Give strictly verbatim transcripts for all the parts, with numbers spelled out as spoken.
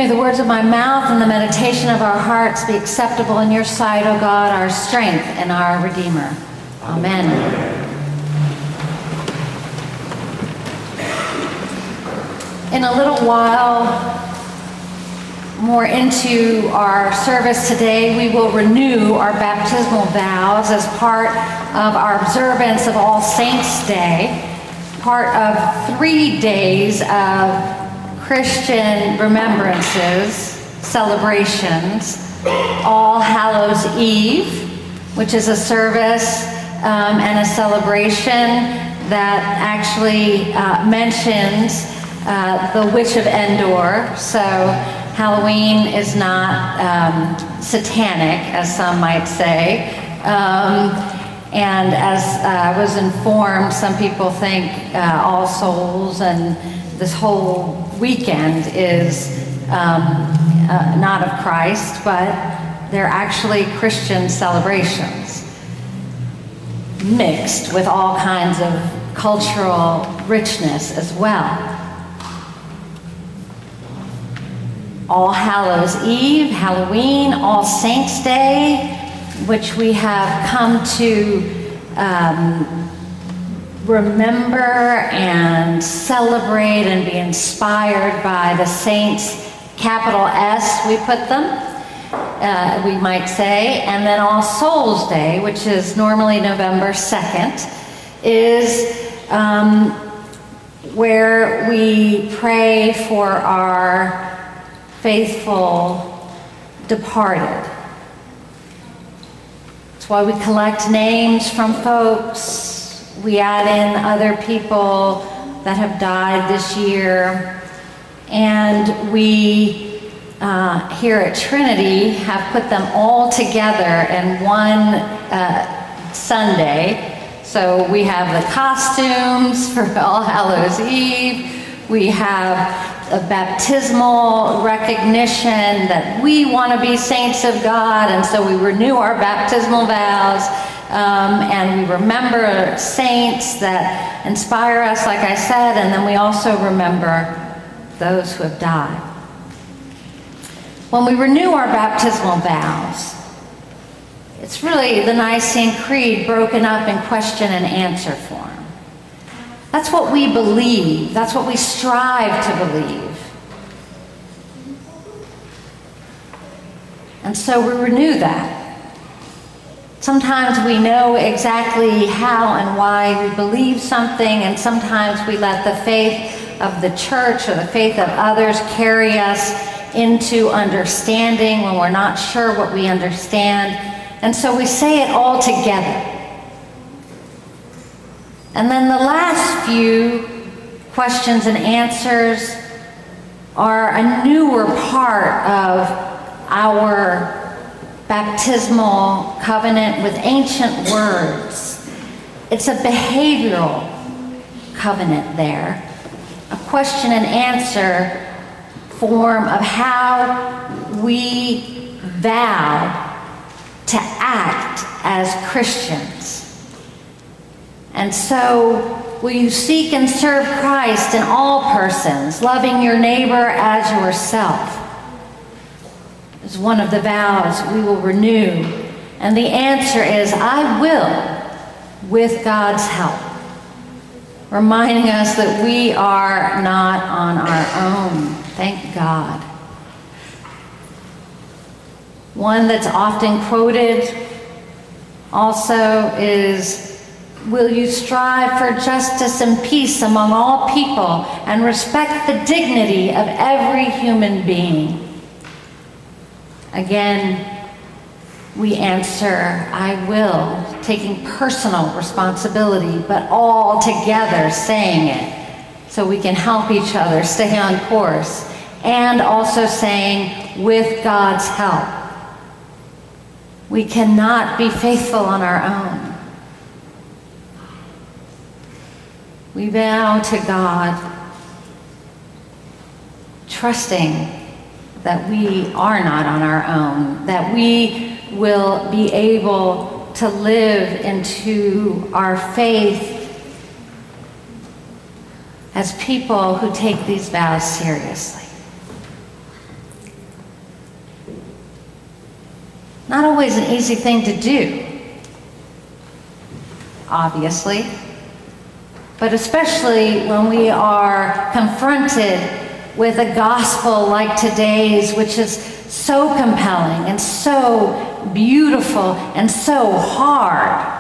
May the words of my mouth and the meditation of our hearts be acceptable in your sight, O God, our strength and our Redeemer. Amen. In a little while, more into our service today, we will renew our baptismal vows as part of our observance of All Saints' Day, part of three days of Christian remembrances, celebrations. All Hallows Eve, which is a service um, and a celebration that actually uh, mentions uh, the Witch of Endor. So Halloween is not um, satanic, as some might say. Um, and as uh, I was informed, some people think uh, All Souls and this whole weekend is um, uh, not of Christ, but they're actually Christian celebrations mixed with all kinds of cultural richness as well. All Hallows Eve, Halloween, All Saints' Day, which we have come to um, remember and celebrate and be inspired by the saints, capital S, we put them, uh, we might say. And then All Souls Day, which is normally November second, is um, where we pray for our faithful departed. That's why we collect names from folks. We add in other people that have died this year. And we, uh, here at Trinity, have put them all together in one uh, Sunday. So we have the costumes for All Hallows Eve. We have a baptismal recognition that we want to be saints of God, and so we renew our baptismal vows. Um, and we remember saints that inspire us, like I said, and then we also remember those who have died. When we renew our baptismal vows, it's really the Nicene Creed broken up in question and answer form. That's what we believe. That's what we strive to believe. And so we renew that. Sometimes we know exactly how and why we believe something, and sometimes we let the faith of the church or the faith of others carry us into understanding when we're not sure what we understand. And so we say it all together. And then the last few questions and answers are a newer part of our baptismal covenant with ancient words. It's a behavioral covenant there, a question and answer form of how we vow to act as Christians. And so, will you seek and serve Christ in all persons, loving your neighbor as yourself? Is one of the vows we will renew. And the answer is, I will, with God's help. Reminding us that we are not on our own. Thank God. One that's often quoted also is, will you strive for justice and peace among all people and respect the dignity of every human being? Again, we answer, I will, taking personal responsibility, but all together saying it so we can help each other stay on course, and also saying, with God's help. We cannot be faithful on our own. We vow to God, trusting that we are not on our own, that we will be able to live into our faith as people who take these vows seriously. Not always an easy thing to do, obviously, but especially when we are confronted with a gospel like today's, which is so compelling and so beautiful and so hard,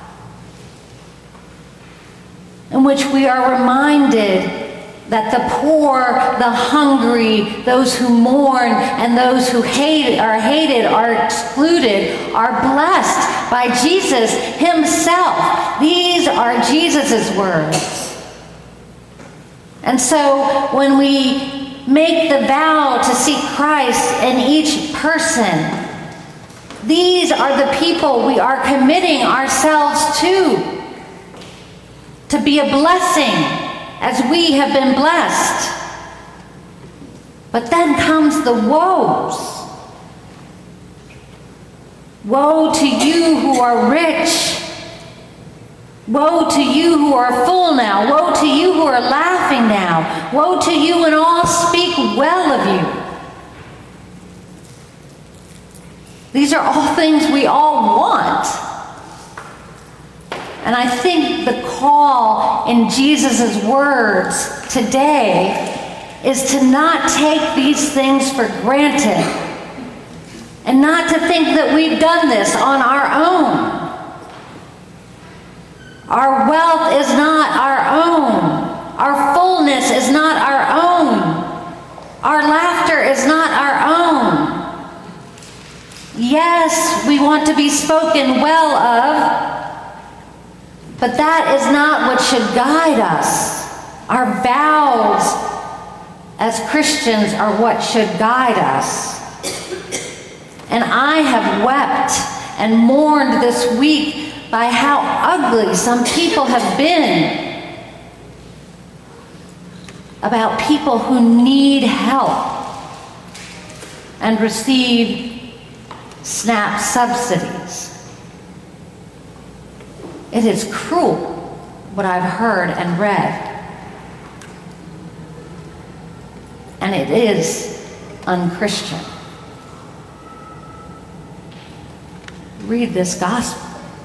in which we are reminded that the poor, the hungry, those who mourn, and those who hate, are hated, are excluded, are blessed by Jesus himself. These are Jesus' words. And so when we make the vow to seek Christ in each person, these are the people we are committing ourselves to, to be a blessing as we have been blessed. But then comes the woes. Woe to you who are rich. Woe to you who are full now. Woe to you who are laughing now. Woe to you when all speak well of you. These are all things we all want. And I think the call in Jesus' words today is to not take these things for granted and not to think that we've done this on our own. Our wealth is not our own. Our fullness is not our own. Our laughter is not our own. Yes, we want to be spoken well of, but that is not what should guide us. Our vows as Christians are what should guide us. And I have wept and mourned this week by how ugly some people have been about people who need help and receive SNAP subsidies. It is cruel what I've heard and read. And it is unchristian. Read this gospel.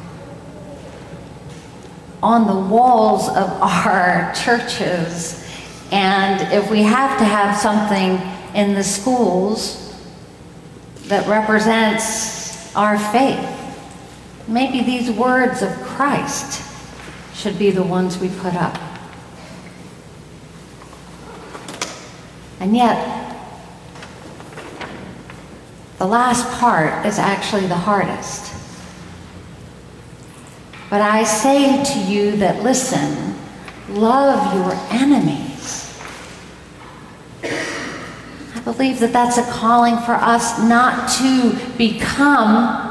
On the walls of our churches, and if we have to have something in the schools that represents our faith, maybe these words of Christ should be the ones we put up. And yet, the last part is actually the hardest. But I say to you that listen, love your enemies. I believe that that's a calling for us not to become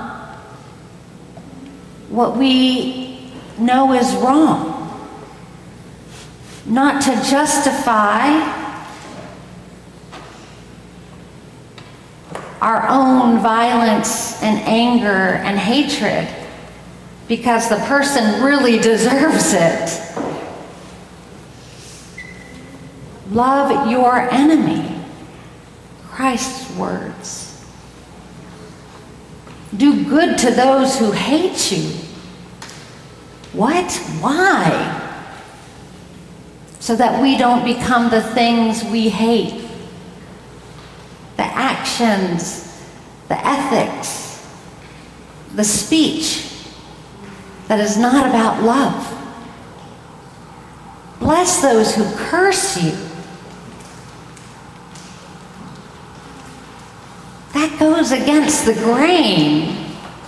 what we know is wrong, not to justify our own violence and anger and hatred because the person really deserves it. Love your enemy, Christ's words. Do good to those who hate you. What? Why? So that we don't become the things we hate. The actions, the ethics, the speech that is not about love. Bless those who curse you. That goes against the grain.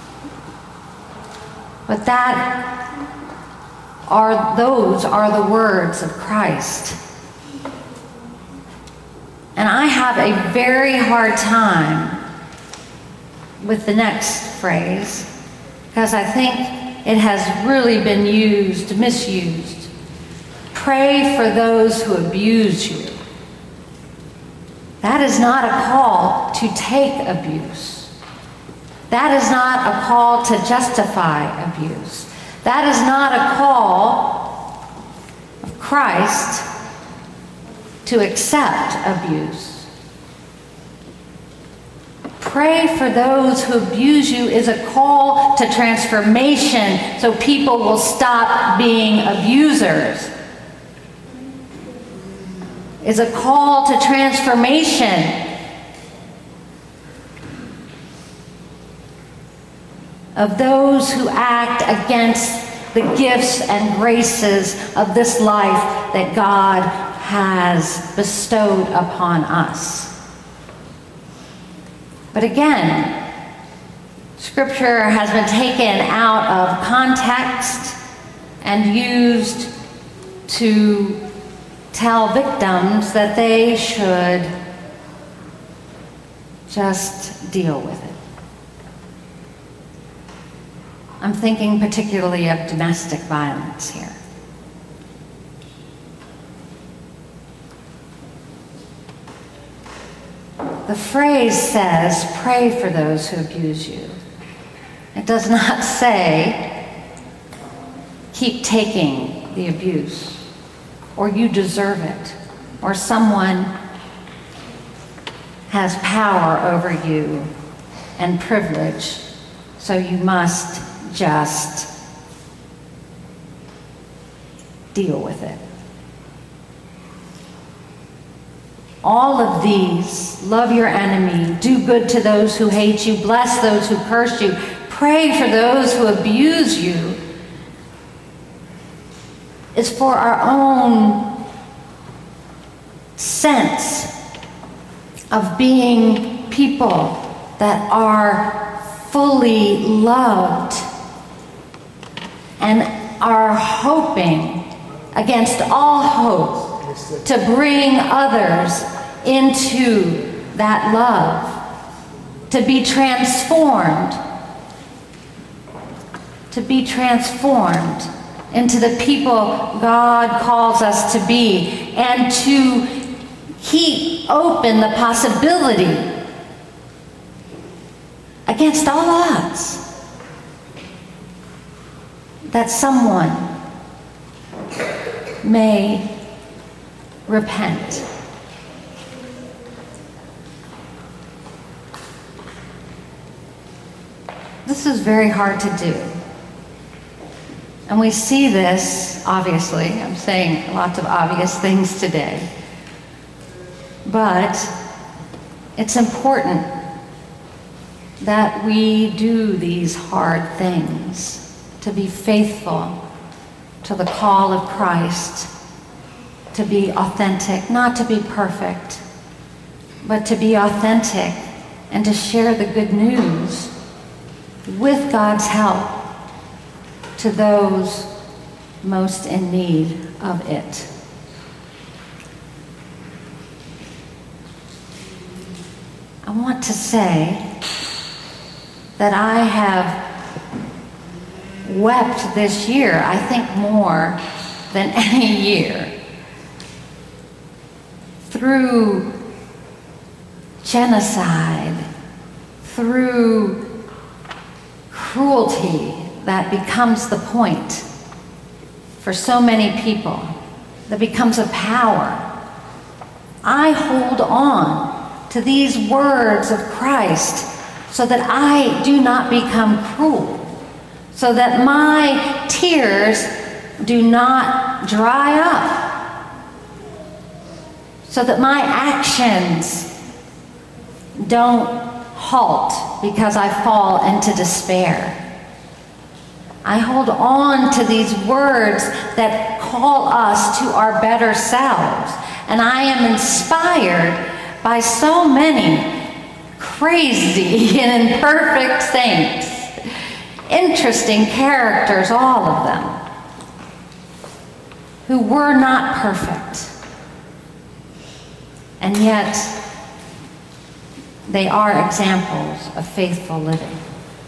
But that are, those are the words of Christ. And I have a very hard time with the next phrase because I think it has really been used, misused. Pray for those who abuse you. That is not a call to take abuse. That is not a call to justify abuse. That is not a call of Christ to accept abuse. Pray for those who abuse you is a call to transformation so people will stop being abusers. Is a call to transformation of those who act against the gifts and graces of this life that God has bestowed upon us. But again, Scripture has been taken out of context and used to tell victims that they should just deal with it. I'm thinking particularly of domestic violence here. The phrase says, pray for those who abuse you. It does not say, keep taking the abuse, or you deserve it, or someone has power over you and privilege, so you must just deal with it. All of these, love your enemy, do good to those who hate you, bless those who curse you, pray for those who abuse you, is for our own sense of being people that are fully loved and are hoping against all hope to bring others into that love, to be transformed, to be transformed into the people God calls us to be, and to keep open the possibility against all odds that someone may repent. This is very hard to do. And we see this, obviously, I'm saying lots of obvious things today, but it's important that we do these hard things, to be faithful to the call of Christ, to be authentic, not to be perfect, but to be authentic and to share the good news with God's help to those most in need of it. I want to say that I have wept this year, I think more than any year, through genocide, through cruelty that becomes the point for so many people, that becomes a power. I hold on to these words of Christ so that I do not become cruel, so that my tears do not dry up, so that my actions don't halt because I fall into despair. I hold on to these words that call us to our better selves. And I am inspired by so many crazy and imperfect saints, interesting characters, all of them, who were not perfect. And yet, they are examples of faithful living.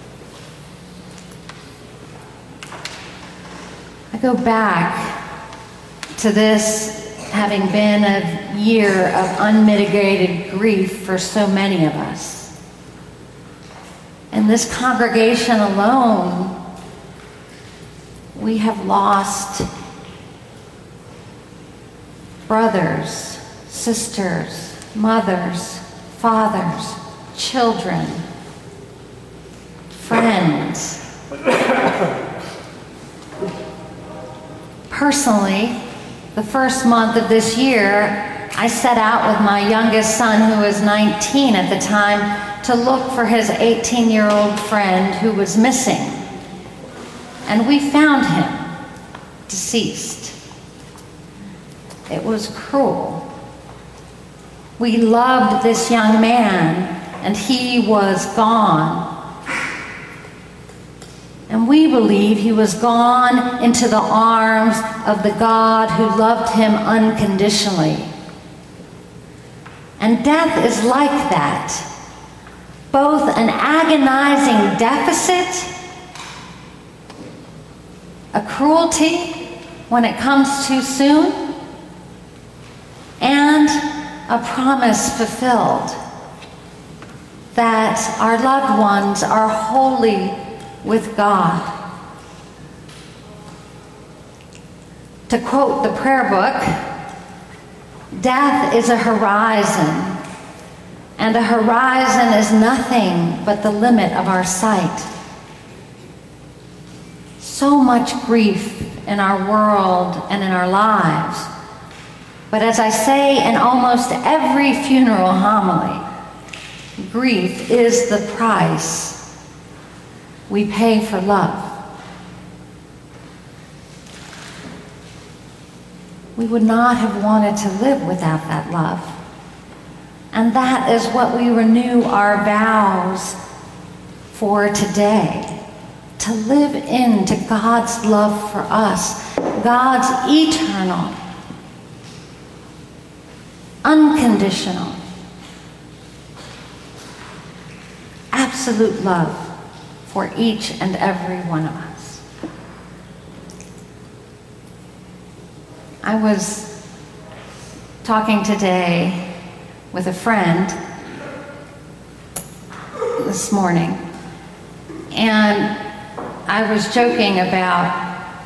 I go back to this having been a year of unmitigated grief for so many of us. In this congregation alone, we have lost brothers, sisters, mothers, fathers, children, friends. Personally, the first month of this year, I set out with my youngest son, who was nineteen at the time, to look for his eighteen-year-old friend who was missing. And we found him, deceased. It was cruel. We loved this young man, and he was gone. And we believe he was gone into the arms of the God who loved him unconditionally. And death is like that, both an agonizing deficit, a cruelty when it comes too soon, and a promise fulfilled that our loved ones are wholly with God. To quote the prayer book, death is a horizon, and a horizon is nothing but the limit of our sight. So much grief in our world and in our lives. But as I say in almost every funeral homily, grief is the price we pay for love. We would not have wanted to live without that love. And that is what we renew our vows for today, to live into God's love for us, God's eternal, unconditional, absolute love for each and every one of us. I was talking today with a friend this morning, and I was joking about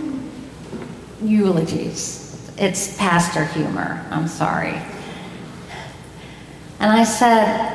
eulogies. It's pastor humor, I'm sorry. And I said,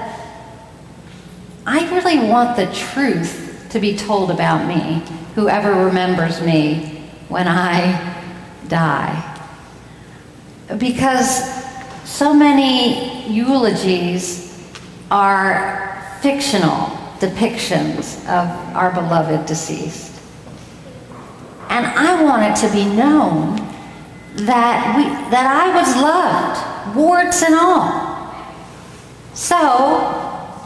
I really want the truth to be told about me, whoever remembers me when I die. Because so many eulogies are fictional depictions of our beloved deceased. And I want it to be known that we that I was loved, warts and all. So,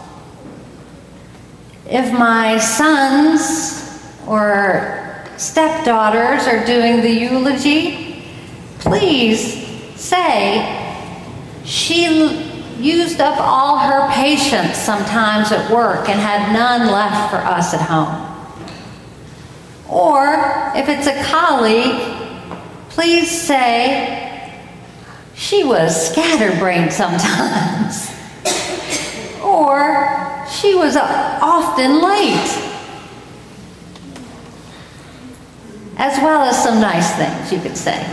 if my sons or stepdaughters are doing the eulogy, please say, she used up all her patience sometimes at work and had none left for us at home. Or, if it's a colleague, please say, she was scatterbrained sometimes. Or, she was often late. As well as some nice things, you could say.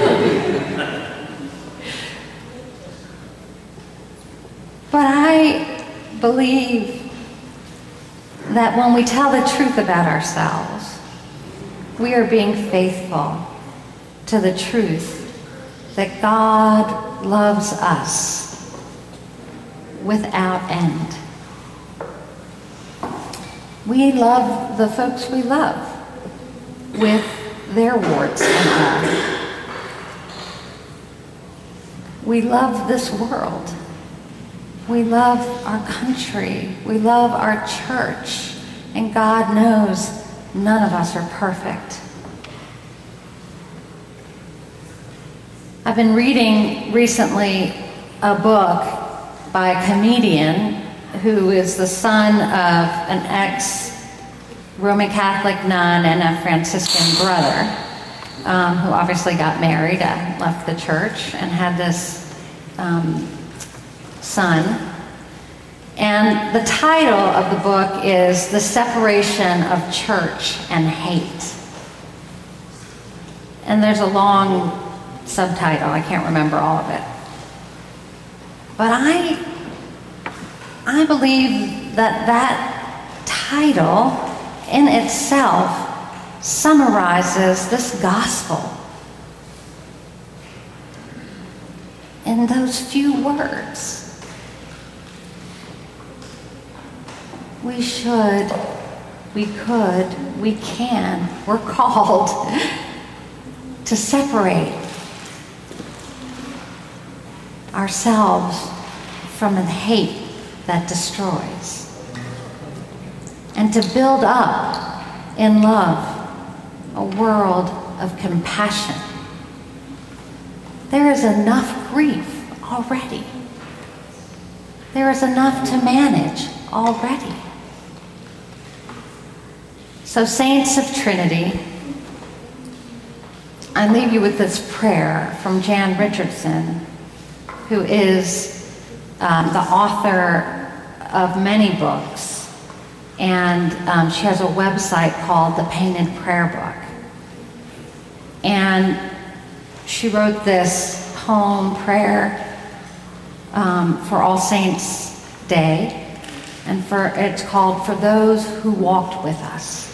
But I believe that when we tell the truth about ourselves, we are being faithful to the truth that God loves us without end. We love the folks we love with their warts and all. We love this world. We love our country. We love our church. And God knows none of us are perfect. I've been reading recently a book by a comedian who is the son of an ex-Roman Catholic nun and a Franciscan brother, um, who obviously got married and left the church and had this um, son. And the title of the book is The Separation of Church and Hate. And there's a long subtitle, I can't remember all of it. But I I believe that that title in itself summarizes this gospel in those few words. We should, we could, we can, we're called to separate ourselves from the hate that destroys, and to build up in love a world of compassion. There is enough grief already. There is enough to manage already. So, Saints of Trinity, I leave you with this prayer from Jan Richardson, who is um, the author of many books, and um, she has a website called The Painted Prayer Book. And she wrote this poem prayer um, for All Saints Day, and for it's called For Those Who Walked With Us.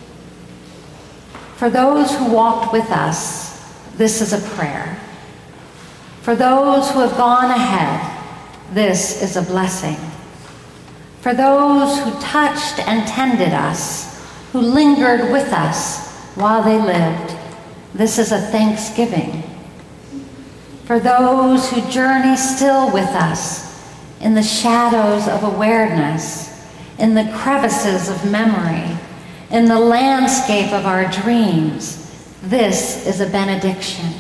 For those who walked with us, this is a prayer. For those who have gone ahead, this is a blessing. For those who touched and tended us, who lingered with us while they lived, this is a thanksgiving. For those who journey still with us in the shadows of awareness, in the crevices of memory, in the landscape of our dreams, this is a benediction.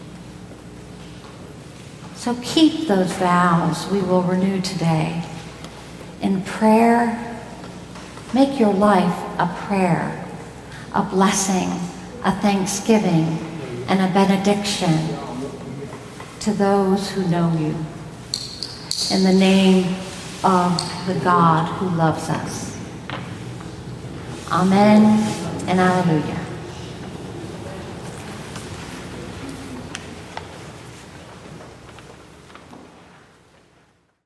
So keep those vows we will renew today. In prayer, make your life a prayer, a blessing, a thanksgiving, and a benediction to those who know you. In the name of the God who loves us. Amen and alleluia.